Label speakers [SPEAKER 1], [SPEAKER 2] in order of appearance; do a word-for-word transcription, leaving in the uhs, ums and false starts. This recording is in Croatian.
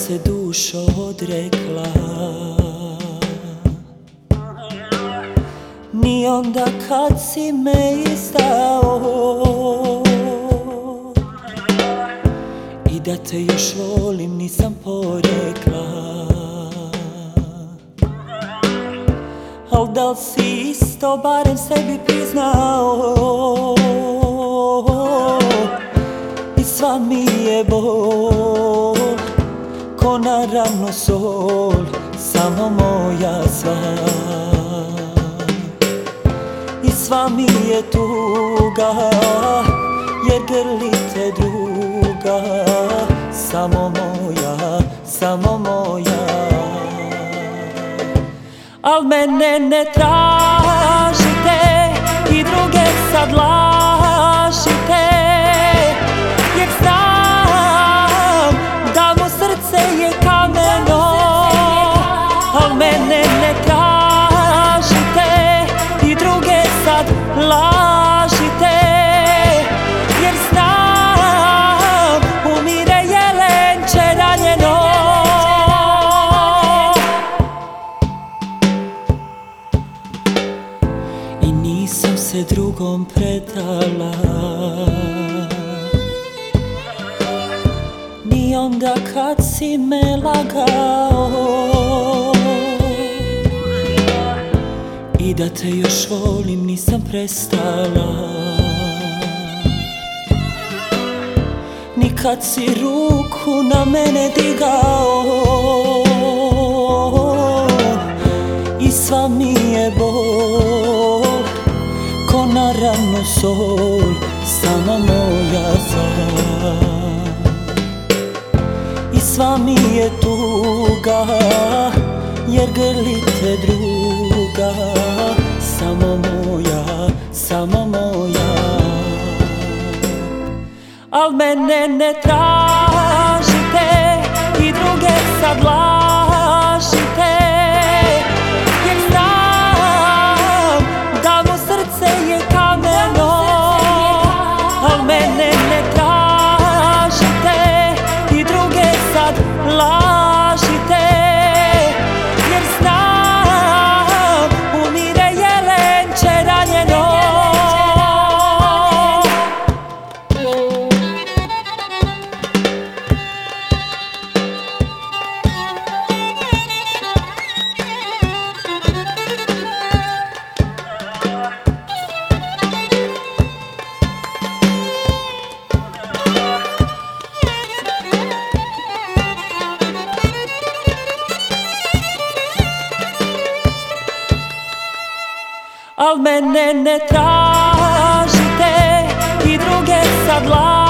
[SPEAKER 1] se dušo odrekla, ni onda kad si me izdao, i da te još volim nisam porekla. Al da li si isto barem sebi priznao, i sva mi je bol ko na ranu sol, samo moja sva. I sva mi je tuga jer grli te druga, samo moja, samo moja. Al mene ne tražite i druge sad lažite, jer znam da mu srce je kameno. Al mene ne tražite i druge sad lažite, jer znam umire jelenče ranjeno. I nisam se drugom predala, ni onda kad si me lagao, i da te još volim nisam prestala, ni kad si ruku na mene digao. I sva mi je bol ko na ranu sol, samo moja sva. I sva mi je tuga jer grlite druga, samo moja, samo moja. Al mene ne tražite i druge sad lažite, jer znam da mu srce je kameno. Al mene ne tražite i druge sad lažite, jer znam umire jelenče ranjeno. Al mene ne tražite i druge sad lažite,